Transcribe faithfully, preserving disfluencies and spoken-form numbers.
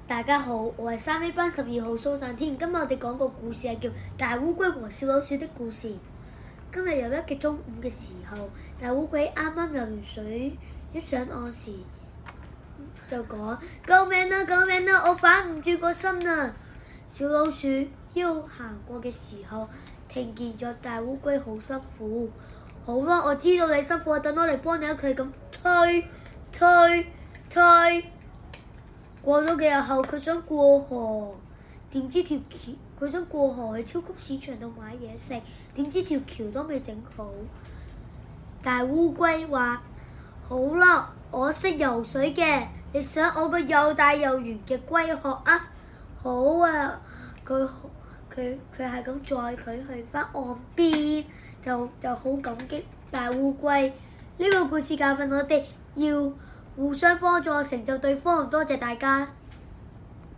大家好，我係三 A 班十二號蘇贊天。今日我哋講個故事係叫《大烏龜和小老鼠的故事》。今日有一嘅中午嘅時候，大烏龜啱啱游完水，一上岸時就講：救命啊！救命啊！我反唔住個身啊！小老鼠要行過嘅時候，聽見咗大烏龜好辛苦。好啦，我知道你辛苦，等我嚟幫你。佢咁推推推。過咗幾日後，佢想過河，點知條橋佢想過河去超級市場度買嘢食，點知條橋都未整好。大烏龜話：好啦，我識游水嘅，你想我個又大又圓嘅龜殼啊？好啊，佢佢佢係咁載佢去返岸邊，就就好感激大烏龜。呢個故事教訓我哋要互相幫助，成就對方。多謝大家。